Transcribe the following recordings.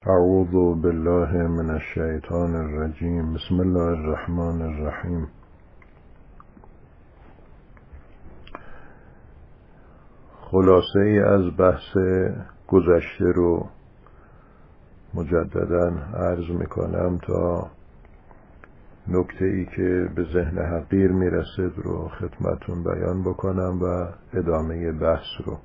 اعوذ بالله من الشیطان الرجیم. بسم الله الرحمن الرحیم. خلاصه ای از بحث گذشته رو مجددا عرض میکنم تا نکته ای که به ذهن حقیر میرسد رو خدمتون بیان بکنم و ادامه بحث رو.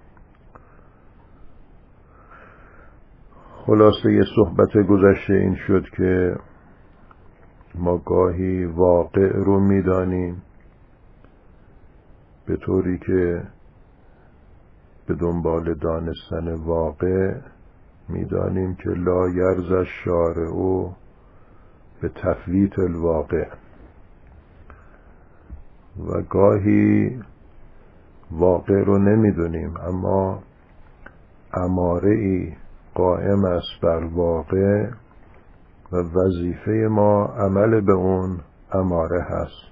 خلاصه صحبت گذشته این شد که ما گاهی واقع رو میدانیم به طوری که به دنبال دانستن واقع میدانیم که لا یرضی الشارع به تفویت الواقع، و گاهی واقع رو نمیدونیم اما اماره ای قائم است بر واقع و وظیفه ما عمل به اون اماره هست.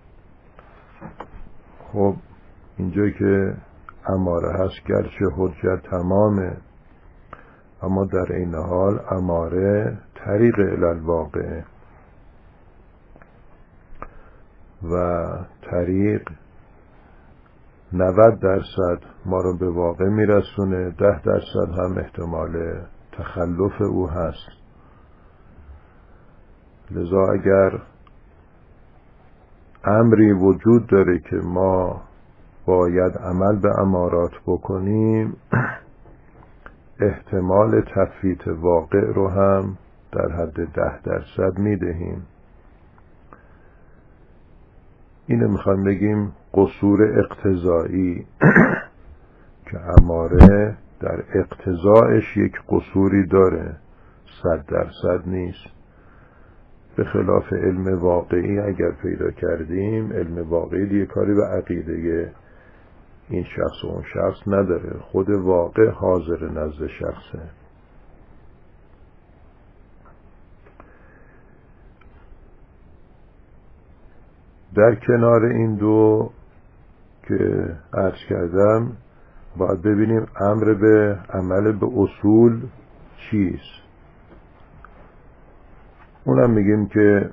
خب اینجا که اماره هست گرچه حجت تمامه، اما در این حال اماره طریق الی الواقع و طریق 90% ما رو به واقع میرسونه، 10% هم احتمال تخلف او هست. لذا اگر امری وجود داره که ما باید عمل به امارات بکنیم، احتمال تفویت واقع رو هم در حد 10% میدهیم. اینو میخوایم بگیم قصور اقتضایی که اماره در اقتضایش یک قصوری داره، 100% نیست. به خلاف علم واقعی اگر پیدا کردیم، علم واقعی دیگه کاری به عقیده این شخص و اون شخص نداره، خود واقع حاضر نزد شخصه. در کنار این دو که عرض کردم باید ببینیم امر به عمل به اصول چیست. اونم میگیم که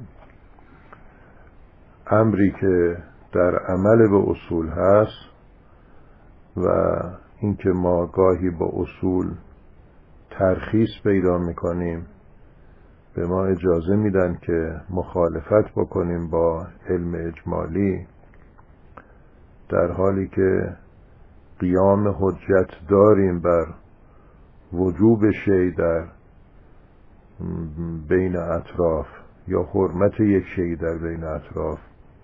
امری که در عمل به اصول هست و اینکه ما گاهی با اصول ترخیص پیدا میکنیم، به ما اجازه میدن که مخالفت بکنیم با علم اجمالی، در حالی که قیام حجت داریم بر وجوب شیء در بین اطراف یا حرمت یک شیء در بین اطراف.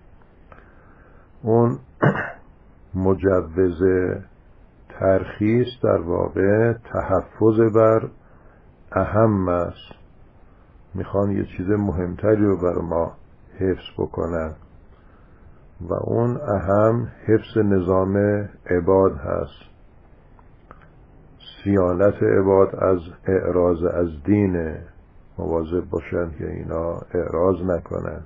اون مجوز ترخیص در واقع تحفظ بر اهم است، میخوان یه چیز مهمتری رو بر ما حفظ بکنن و اون اهم حفظ نظام عباد هست، صیانت عباد از اعراض از دین، مواظب باشن که اینا اعراض نکنن.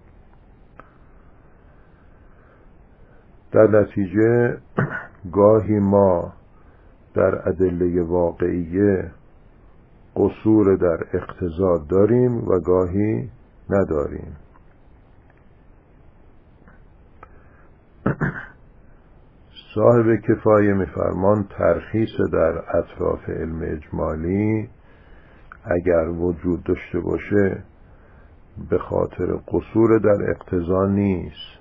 در نتیجه گاهی ما در ادله واقعیه قصور در اقتضا داریم و گاهی نداریم. صاحب کفایه میفرمان ترخیص در اطراف علم اجمالی اگر وجود داشته باشه به خاطر قصور در اقتضا نیست،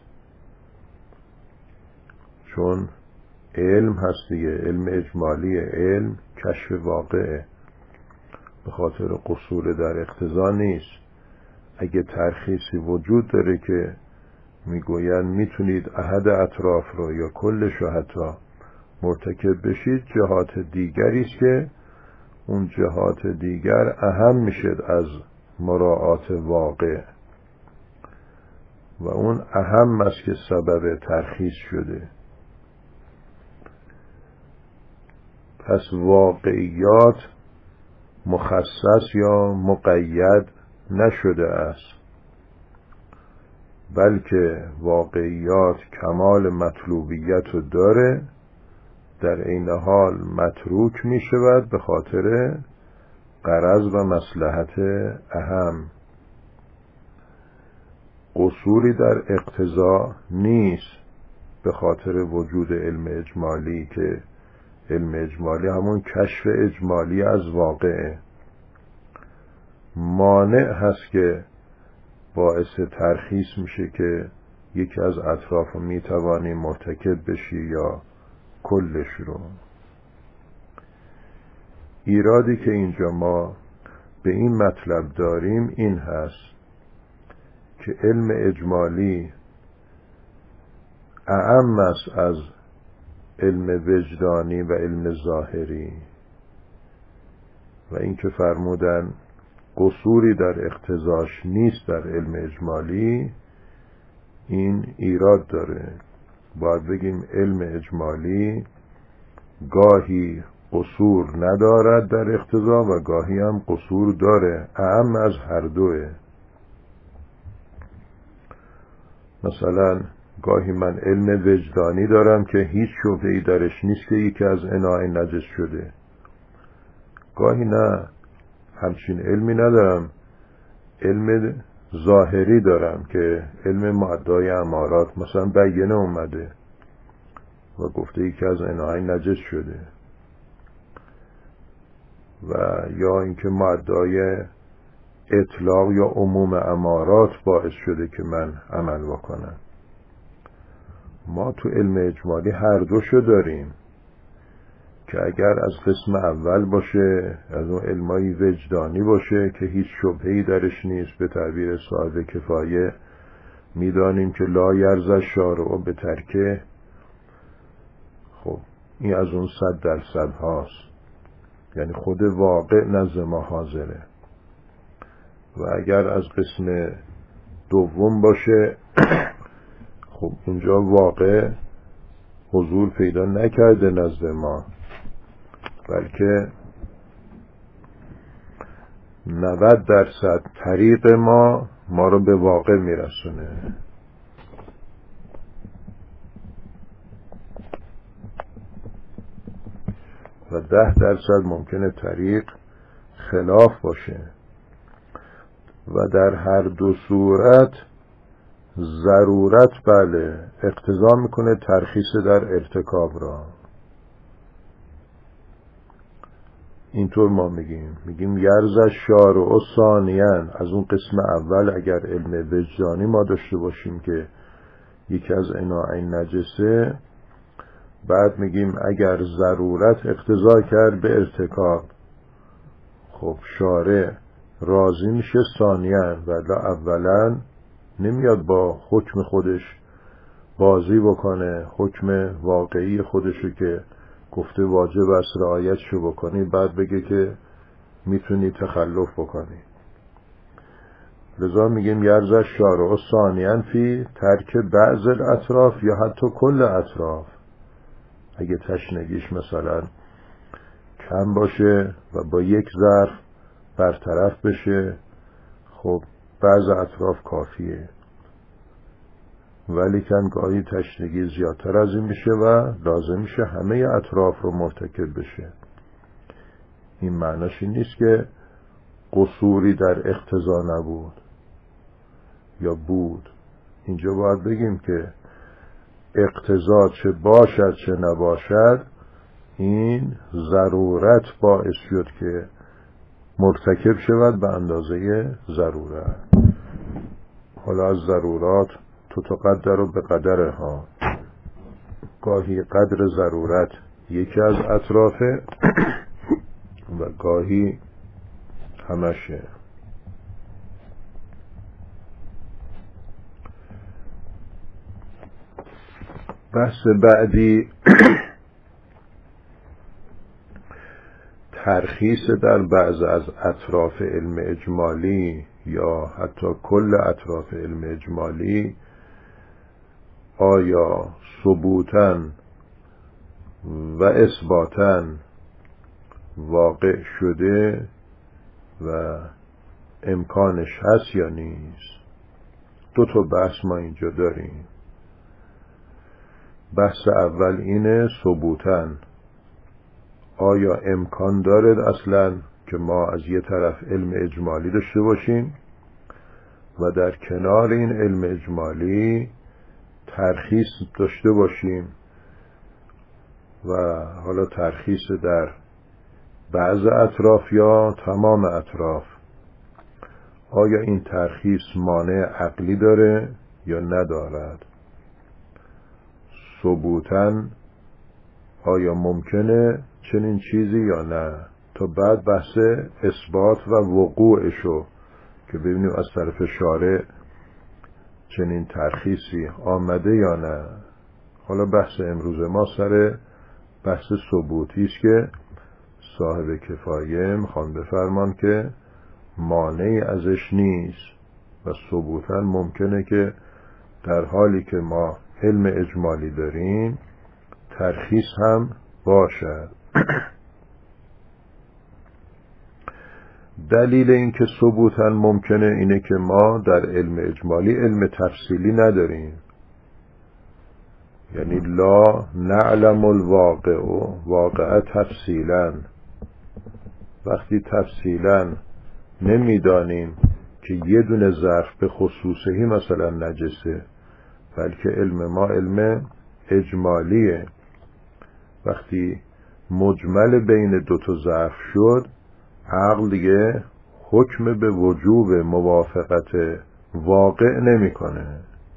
چون علم هست دیگه، علم اجمالی، علم کشف واقعه، به خاطر قصور در اقتضا نیست. اگه ترخیصی وجود داره که میگوین میتونید احد اطراف رو یا کلش رو حتی مرتکب بشید، جهات دیگری است که اون جهات دیگر اهم میشد از مراعات واقع و اون اهم است که سبب ترخیص شده. پس واقعیات مخصص یا مقید نشده است، بلکه واقعیات کمال مطلوبیت رو داره، در این حال متروک می شود به خاطر غرض و مصلحت اهم. قصوری در اقتضا نیست به خاطر وجود علم اجمالی، که علم اجمالی همون کشف اجمالی از واقعه. مانع هست که باعث ترخیص میشه که یکی از اطراف رو میتوانی مرتکب بشی یا کلش رو. ایرادی که اینجا ما به این مطلب داریم این هست که علم اجمالی اعم است از علم وجدانی و علم ظاهری، و اینکه فرمودن قصوری در اقتضاش نیست در علم اجمالی، این ایراد داره. باید بگیم علم اجمالی گاهی قصور ندارد در اقتضا و گاهی هم قصور داره، اعم از هر دوه. مثلا گاهی من علم وجدانی دارم که هیچ شبهه‌ای درش نیست که یکی از اناء نجس شده، گاهی نه، همچین علمی ندارم. علم ظاهری دارم که علم معدای امارات، مثلا بیانه اومده و گفته یکی از اناء نجس شده، و یا اینکه معدای اطلاق یا عموم امارات باعث شده که من عمل بکنم. ما تو علم اجمالی هر دوشو داریم، که اگر از قسم اول باشه، از اون علمای وجدانی باشه که هیچ شبهه‌ای درش نیست، به تعبیر صاحب کفایه میدانیم که لا یرضی الشارع به ترکه، خب این از اون 100% هاست، یعنی خود واقع نزد ما حاضره. و اگر از قسم دوم باشه خب اینجا واقع حضور پیدا نکرده نزد ما، بلکه 90% طریق ما رو به واقع میرسونه. و 10% ممکنه طریق خلاف باشه. و در هر دو صورت ضرورت بله اقتضا میکنه ترخیص در ارتکاب را. اینطور ما میگیم یرضی الشارع ثانیاً، از اون قسم اول اگر علم وجدانی ما داشته باشیم که یکی از اناء نجسه، بعد میگیم اگر ضرورت اقتضا کرد به ارتکاب، خب شارع راضی میشه ثانیاً، ولی اولا نمیاد با حکم خودش بازی بکنه، حکم واقعی خودشو که گفته واجب است رعایتشو بکنی، بعد بگه که میتونی تخلف بکنی. لذا میگیم یرضی الشارع ثانیاً فی ترک بعض الاطراف یا حتی کل اطراف. اگه تشنگیش مثلا کم باشه و با یک ظرف برطرف بشه، خب بعض اطراف کافیه، ولی کن گاهی تشنگی زیادتر از این میشه و لازم میشه همه اطراف رو مرتکب بشه. این معناش این نیست که قصوری در اقتضا نبود یا بود. اینجا باید بگیم که اقتضا چه باشد چه نباشد، این ضرورت باعث شد که مرتکب شود به اندازه ضرورت. حالا از ضرورات تو قدر و به قدرها، گاهی قدر ضرورت یکی از اطرافه و گاهی همشه. بحث بعدی ترخیص در بعض از اطراف علم اجمالی یا حتی کل اطراف علم اجمالی آیا ثبوتاً و اثباتاً واقع شده و امکانش هست یا نیست. دو تا بحث ما اینجا داریم. بحث اول اینه ثبوتاً آیا امکان دارد اصلاً که ما از یه طرف علم اجمالی داشته باشیم و در کنار این علم اجمالی ترخیص داشته باشیم و حالا ترخیص در بعض اطراف یا تمام اطراف. آیا این ترخیص مانع عقلی داره یا ندارد؟ ثبوتاً آیا ممکنه چنین چیزی یا نه؟ تا بعد بحث اثبات و وقوعشو که ببینیم از طرف شارع چنین ترخیصی آمده یا نه. حالا بحث امروز ما سر بحث ثبوتی است که صاحب کفایه میخوان بفرمان که مانعی ازش نیست و ثبوتاً ممکنه که در حالی که ما علم اجمالی داریم ترخیص هم باشد. دلیل این که ثبوتاً ممکنه اینه که ما در علم اجمالی علم تفصیلی نداریم، یعنی لا نعلم الواقع و واقع تفصیلاً. وقتی تفصیلاً نمیدانیم که یه دونه ظرف به خصوصهی مثلا نجسه، بلکه علم ما علم اجمالیه. وقتی مجمل بین دو تا ظرف شد، عقل دیگه حکم به وجوب موافقت واقع نمیکنه.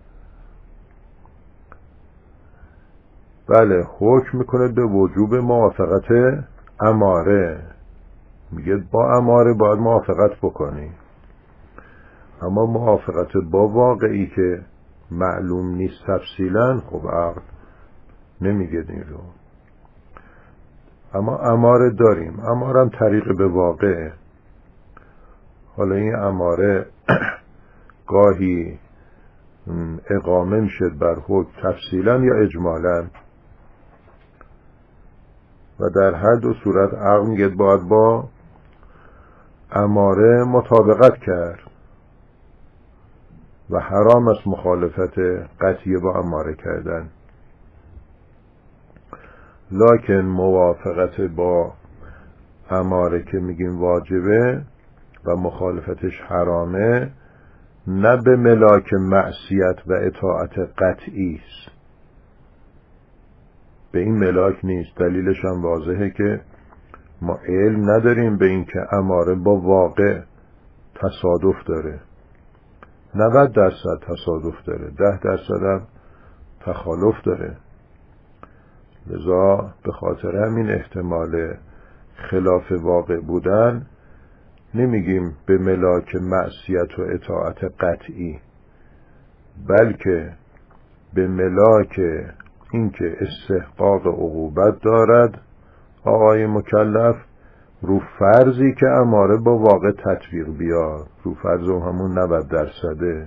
بله، حکم میکنه به وجوب موافقت اماره، میگه با اماره باید موافقت بکنی. اما موافقت با واقعی که معلوم نیست تفصیلا، خب عقل نمیگه این رو. اما اماره داریم، اماره هم طریق به واقعه. حالا این اماره گاهی اقامه میشه بر حکم تفصیلا یا اجمالا، و در هر دو صورت عقل میگه باید با اماره مطابقت کرد و حرام است مخالفت قطعی با اماره کردن. لکن موافقت با اماره که میگیم واجبه و مخالفتش حرامه، نه به ملاک معصیت و اطاعت قطعی است، به این ملاک نیست. دلیلش هم واضحه که ما علم نداریم به این که اماره با واقع تصادف داره. 90% تصادف داره، 10% هم تخالف داره. لذا به خاطر همین احتمال خلاف واقع بودن نمیگیم به ملاک معصیت و اطاعت قطعی، بلکه به ملاک اینکه استحقاق عقوبت دارد آقای مکلف رو فرضی که اماره با واقع تطبیق بیاد. رو فرض همون 90%.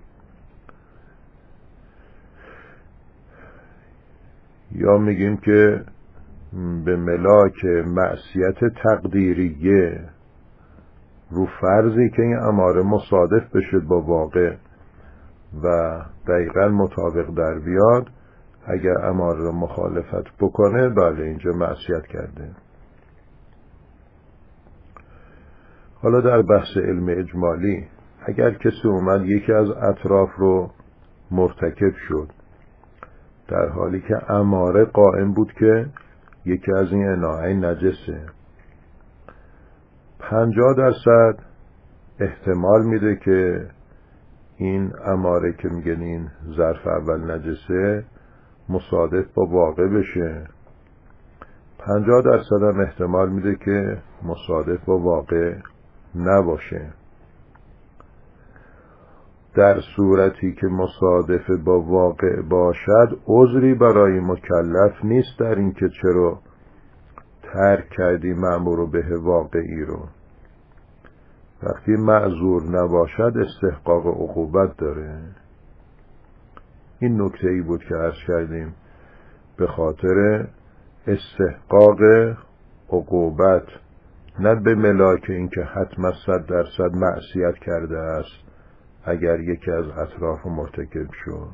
یا میگیم که به ملاک معصیت تقدیریه، رو فرضی که این اماره مصادف بشه با واقع و دقیقاً مطابق در بیاد، اگر اماره رو مخالفت بکنه بله اینجا معصیت کرده. حالا در بحث علم اجمالی اگر کسی اومد یکی از اطراف رو مرتکب شد در حالی که اماره قائم بود که یکی از این اناعی نجسه، 50% احتمال میده که این اماره که میگن این ظرف اول نجسه مصادف با واقع بشه، 50% هم احتمال میده که مصادف با واقع نباشه. در صورتی که مصادف با واقع باشد عذری برای مکلف نیست در این که چرا ترک کردی مأمور به واقعی رو. وقتی معذور نباشد استحقاق عقوبت داره. این نکته ای بود که عرض کردیم به خاطر استحقاق عقوبت، نه به ملاک این که حتما 100% معصیت کرده است اگر یکی از اطراف مرتکب شد.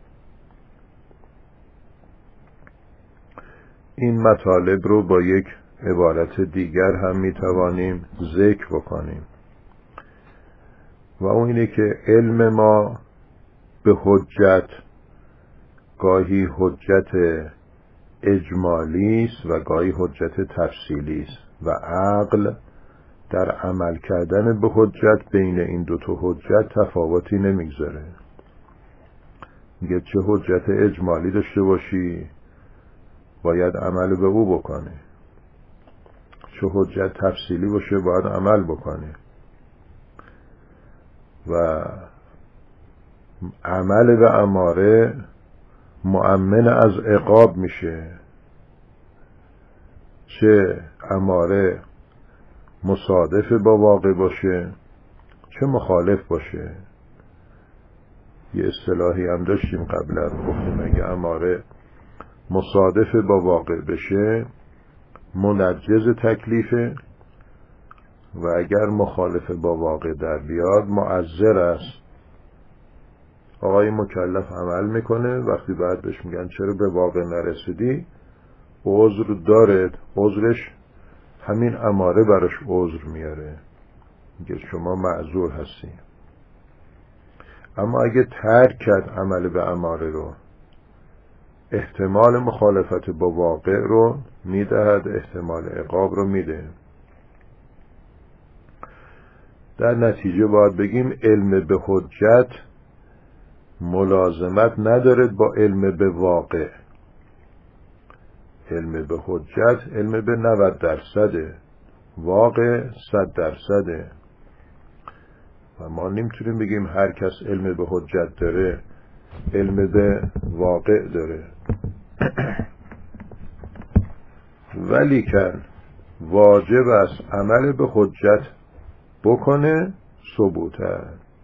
این مطالب رو با یک عبارت دیگر هم میتوانیم ذکر بکنیم و اون اینه که علم ما به حجت گاهی حجت اجمالی است و گاهی حجت تفصیلی است و عقل در عمل کردن به حجت بین این دو تا حجت تفاوتی نمیگذاره. میگه چه حجت اجمالی داشته باشی باید عمل به او بکنی، چه حجت تفصیلی باشه باید عمل بکنی و عمل به اماره مؤمن از عقاب میشه، چه اماره مصادف با واقع باشه چه مخالف باشه. یه اصطلاحی هم داشتیم قبلا، گفتیم اگه اماره مصادف با واقع بشه منجز تکلیفه و اگر مخالف با واقع در بیاد معذر است. آقای مکلف عمل میکنه، وقتی بعد بهش میگن چرا به واقع نرسیدی، عذر داره، عذرش همین اماره براش عذر میاره، میگه شما معذور هستی. اما اگه ترک کرد عمل به اماره رو، احتمال مخالفت با واقع رو میدهد، احتمال عقاب رو میده. در نتیجه باید بگیم علم به حجت ملازمت نداره با علم به واقع. علم به حجت علم به 90%، واقع 100%. و ما نمیتونیم بگیم هر کس علم به حجت داره علم به واقع داره. ولیکن واجب است عمل به حجت بکنه ثبوته.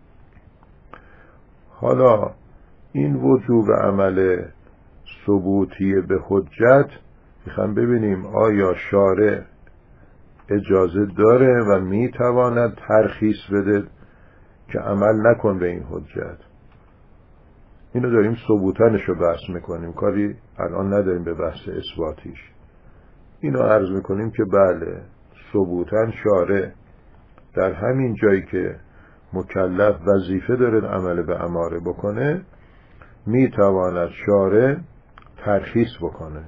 حالا این وجوب عمل ثبوتی به حجت میخوام ببینیم آیا شارع اجازه داره و میتواند ترخیص بده که عمل نکن به این حجت. اینو داریم ثبوتنش رو بحث میکنیم، کاری الان نداریم به بحث اثباتیش. اینو عرض میکنیم که بله ثبوتن شارع در همین جایی که مکلف وظیفه داره عمل به اماره بکنه میتواند شارع ترخیص بکنه.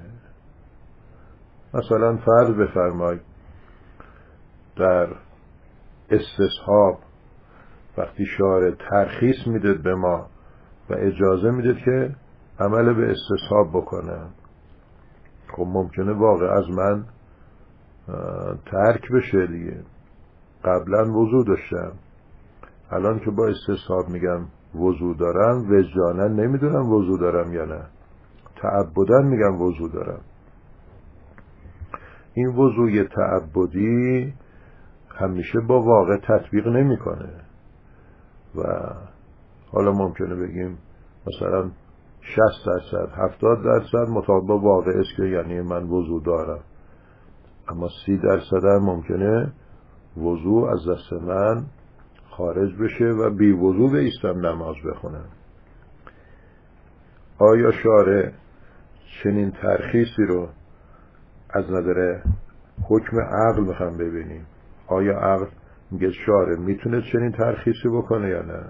مثلا فرض بفرمایید در استصحاب وقتی شارع ترخیص میداد به ما و اجازه میداد که عمل به استصحاب بکنم، خب ممکنه واقع از من ترک بشه دیگه. قبلا وضو داشتم، الان که با استصحاب میگم وضو دارم، وجدانا نمیدونم وضو دارم یا نه، تعبداً میگم وضو دارم. این وضوی تعبدی همیشه با واقع تطبیق نمیکنه و حالا ممکنه بگیم مثلا 60%، 70% مطابق با واقع است که یعنی من وضو دارم، اما 30% هم ممکنه وضو از دست من خارج بشه و بی وضو بایستم نماز بخونم. آیا شارع چنین ترخیصی رو از نظر حکم عقل میخوام ببینیم، آیا عقل میگه شارع میتونه چنین ترخیصی بکنه یا نه؟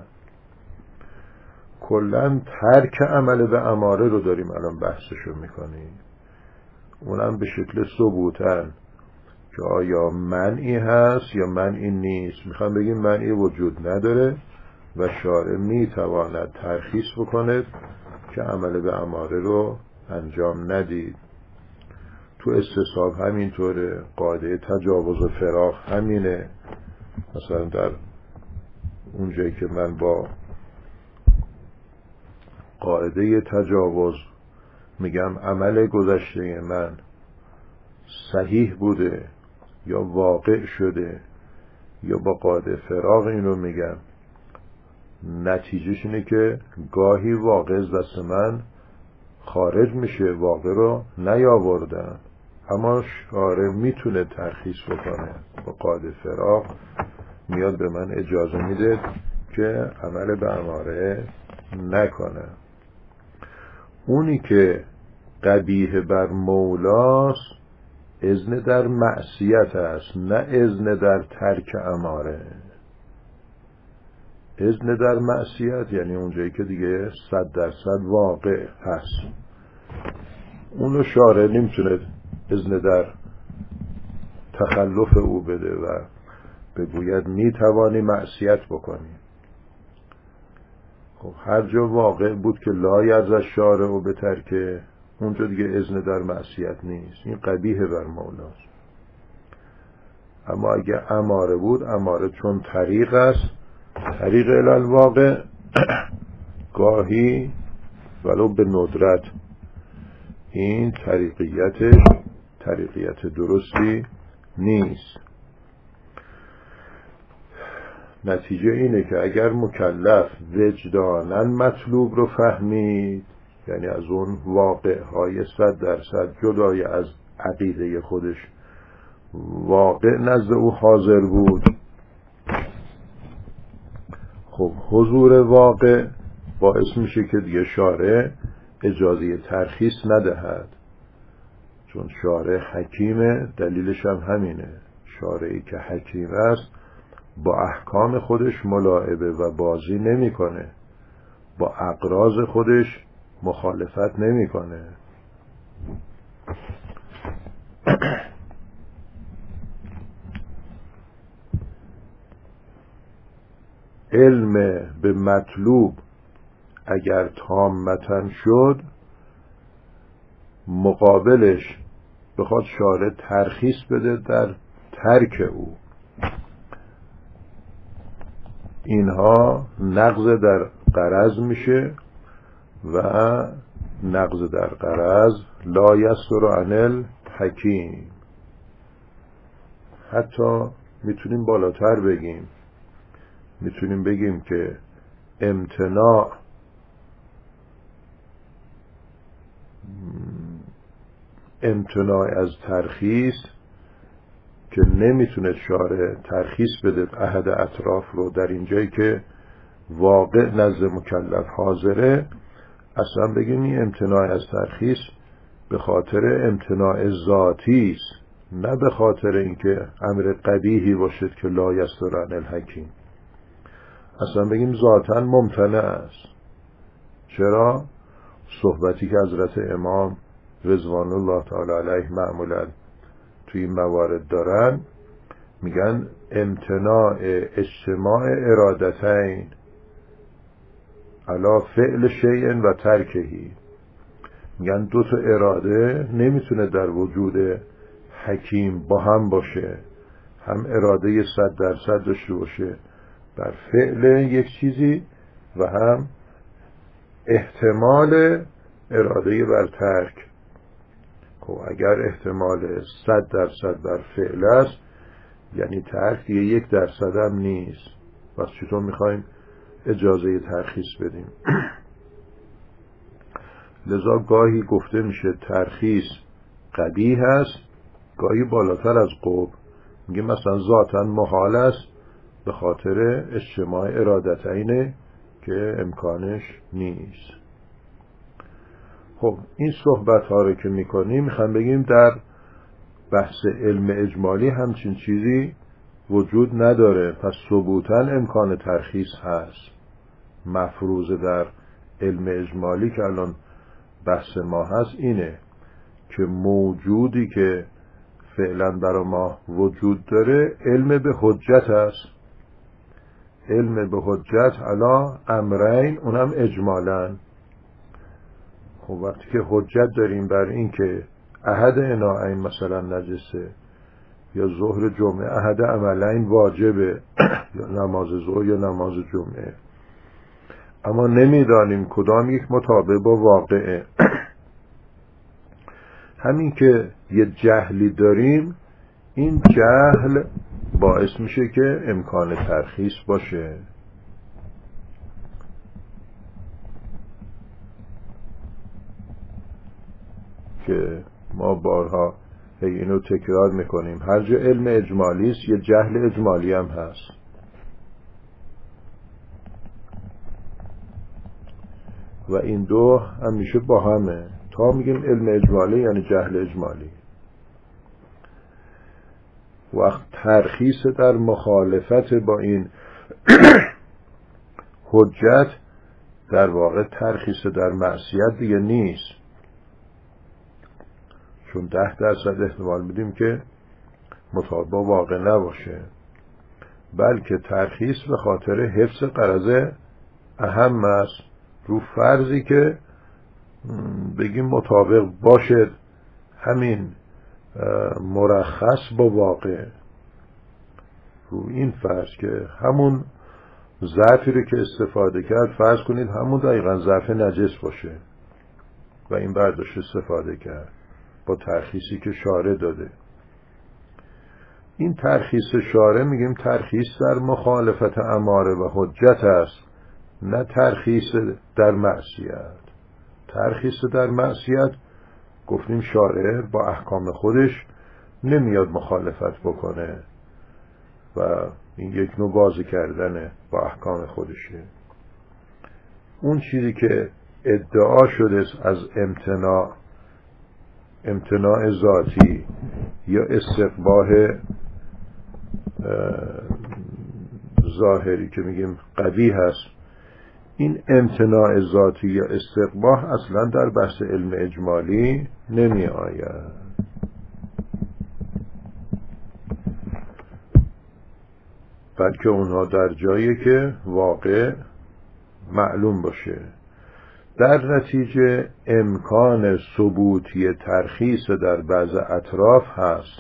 کلن ترک عمل به اماره رو داریم الان بحثشو میکنیم، اونم به شکل ثبوتن که آیا منعی هست یا منعی نیست. میخوام بگیم منعی وجود نداره و شارع میتواند ترخیص بکنه که عمل به اماره رو انجام ندید. تو استصحاب همینطوره، قاعده تجاوز و فراق همینه. مثلا در اونجایی که من با قاعده تجاوز میگم عمل گذشته من صحیح بوده یا واقع شده، یا با قاعده فراق این رو میگم، نتیجهش اینه که گاهی واقع از دست من خارج میشه، واقع رو نیاوردم، اما شارع میتونه ترخیص بکنه، با قاعده فراق میاد به من اجازه میده که عمل به اماره نکنه. اونی که قبیح بر مولاست اذن در معصیت است، نه اذن در ترک اماره. اذن در معصیت یعنی اونجایی که دیگه 100% واقع هست، اونو شارع نمیتونه اذن در تخلف او بده و بگوید میتوانی معصیت بکنی. خب هر جا واقع بود که لا یرضی الشارع به ترک، اونجا دیگه اذن در معصیت نیست، این قبیح بر مولاست. اما اگه اماره بود، اماره چون طریق است، طریق الالواقع، گاهی ولو به ندرت این طریقیت درستی نیست. نتیجه اینه که اگر مکلف وجداناً مطلوب رو فهمید، یعنی از اون واقع های 100% جدای از عقیده خودش واقع نزد او حاضر بود، خب حضور واقع باعث میشه که دیگه شارع اجازه ترخیص ندهد، چون شارع حکیمه. دلیلش هم همینه، شارعی که حکیم است با احکام خودش ملاعبه و بازی نمیکنه، با اغراض خودش مخالفت نمیکنه. علم به مطلوب اگر تامتاً شد، مقابلش بخواد شارع ترخیص بده در ترک او، اینها نقض در غرض میشه و نقض در غرض لا یستر عن الحکیم. حتی میتونیم بالاتر بگیم، میتونیم بگیم که امتناع از ترخیص که نمیتونه شارع ترخیص بده احد اطراف رو در اینجایی که واقع نزد مکلف حاضره، اصلا بگیم این امتناع از ترخیص به خاطر امتناع ذاتی است، نه به خاطر اینکه امر قبیحی باشد که لا یستر عن الحکیم. اصلا بگیم ذاتاً ممتنع است. چرا؟ صحبتی که حضرت امام رضوان الله تعالی علیه معمولاً توی این موارد دارن، میگن امتناع اجتماع ارادتین علی فعل شیء و ترکهی. میگن دو تا اراده نمیتونه در وجود حکیم با هم باشه، هم اراده 100% داشته باشه بر فعل یک چیزی و هم احتمال اراده بر ترک. خب اگر احتمال 100% بر فعل است، یعنی ترک دیگه 1% هم نیست. پس چطور میخوایم اجازه ترخیص بدیم؟ لذا گاهی گفته میشه ترخیص قبیح است، گاهی بالاتر از قبح میگه مثلا ذاتاً محال است به خاطر اجتماع ارادتینه که امکانش نیست. خب این صحبت ها رو که میکنیم میخوام بگیم در بحث علم اجمالی همچین چیزی وجود نداره، پس ثبوتاً امکان ترخیص هست. مفروض در علم اجمالی که الان بحث ما هست اینه که موجودی که فعلا برای ما وجود داره علم به حجت است. علم به حجت علی امرین، اونم اجمالاً. خب وقتی که حجت داریم بر این که احد اناءین مثلا نجسه، یا ظهر جمعه احد عملین واجبه، یا نماز ظهر یا نماز جمعه، اما نمیدانیم کدام یک مطابق با واقعه، همین که یه جهلی داریم، این جهل باعث میشه که امکان ترخیص باشه. که ما بارها اینو تکرار میکنیم، هر جا علم اجمالی است یه جهل اجمالی هم هست. و این دو همیشه با همه. تا میگیم علم اجمالی یعنی جهل اجمالی. وقت ترخیص در مخالفت با این حجت در واقع ترخیص در معصیت دیگه نیست، چون 10% احتمال میدیم که مطابق با واقع نباشه، بلکه ترخیص به خاطر حفظ غرض اهم است، رو فرضی که بگیم مطابق باشد همین مرخص با واقع، رو این فرض که همون ظرفی رو که استفاده کرد فرض کنید همون دقیقا ظرف نجس باشه و این برداشت استفاده کرد با ترخیصی که شارع داده. این ترخیص شارع میگیم ترخیص در مخالفت اماره و حجت است، نه ترخیص در معصیت. ترخیص در معصیت گفتیم شارع با احکام خودش نمیاد مخالفت بکنه و این یک نوع بازی کردنه با احکام خودشه. اون چیزی که ادعا شده از امتناع ذاتی یا استقباح ظاهری که میگیم قبیح هست، این امتناع ذاتی یا استقباح اصلا در بحث علم اجمالی نمی آید، بلکه اونها در جایی که واقع معلوم باشه. در نتیجه امکان ثبوتی ترخیص در بعض اطراف هست،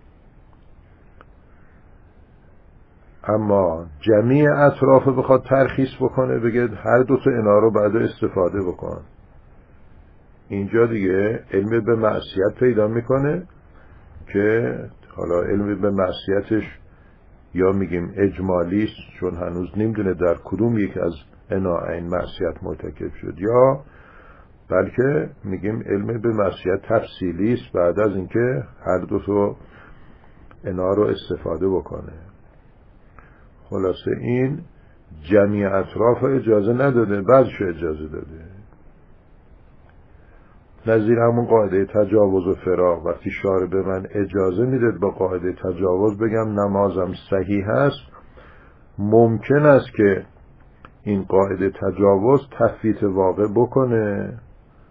اما جمیع اطراف بخواد ترخیص بکنه بگه هر دو تا اینا رو بعد استفاده بکن، اینجا دیگه علم به معصیت پیدا میکنه که حالا علم به معصیتش یا میگیم اجمالی است چون هنوز نمیدونه در کدوم یک از این معصیت مرتکب شد، یا بلکه میگیم علم به معصیت تفصیلی است بعد از اینکه هر دو تا اینا رو استفاده بکنه. خلاصه این جمیع اطراف اجازه نداده، بعضش اجازه داده. نظیر همون قاعده تجاوز و فراق، وقتی شارع به من اجازه میداد با قاعده تجاوز بگم نمازم صحیح است، ممکن است که این قاعده تجاوز تفویت واقع بکنه،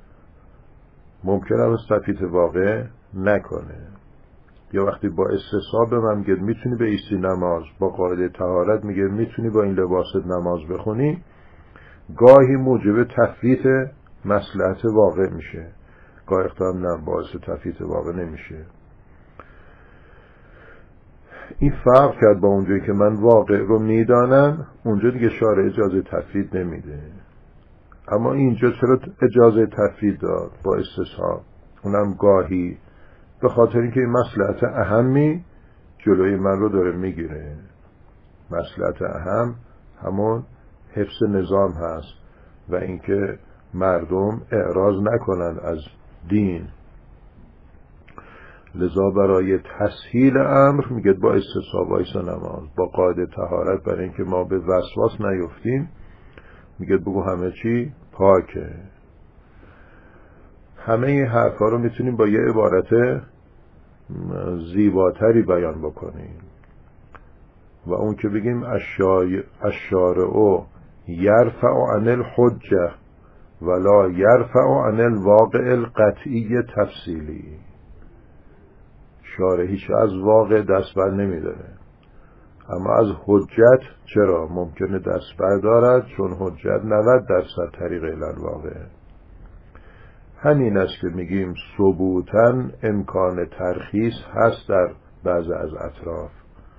ممکن است تفویت واقع نکنه. یا وقتی با استصحاب به من میگه میتونی به ایستی نماز، با قاعده طهارت میگه میتونی با این لباست نماز بخونی، گاهی موجب تفویت مصلحت واقع میشه، گاهی اختام نه باعث تفویت واقع نمیشه. این فرق کرد با اونجایی که من واقع رو میدانم، اونجا دیگه شارع اجازه تفویت نمیده، اما اینجا چرا اجازه تفویت داد با استصحاب؟ اونم گاهی به خاطر اینکه این مصلحت اهمی جلوی من رو داره میگیره. مصلحت اهم همون حفظ نظام هست و اینکه مردم اعراض نکنن از دین، لذا برای تسهیل امر میگه با استصحاب وایسا نماز، با قاعده طهارت برای اینکه ما به وسواس نیفتیم میگه بگو همه چی پاکه. همه این حرفا رو میتونیم با یه عبارت زیباتری بیان بکنیم و اون که بگیم الشارع یرفع عن الحجه ولا یرفع عن الواقع القطعی تفصیلی. شارع هیچ از واقع دست بر نمیداره، اما از حجت چرا ممکنه دست بردارد، چون حجت 90% طریق الواقع. همین است که میگیم ثبوتاً امکان ترخیص هست در بعض از اطراف،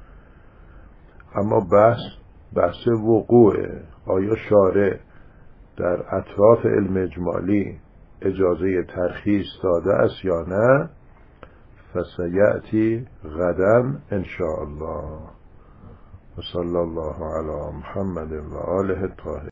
اما بحث وقوعه. آیا شارع در اطراف علم اجمالی اجازه ترخیص داده است یا نه؟ فسیأتی غدا ان شاء الله. و صلی الله علی محمد و آله الطاهرین.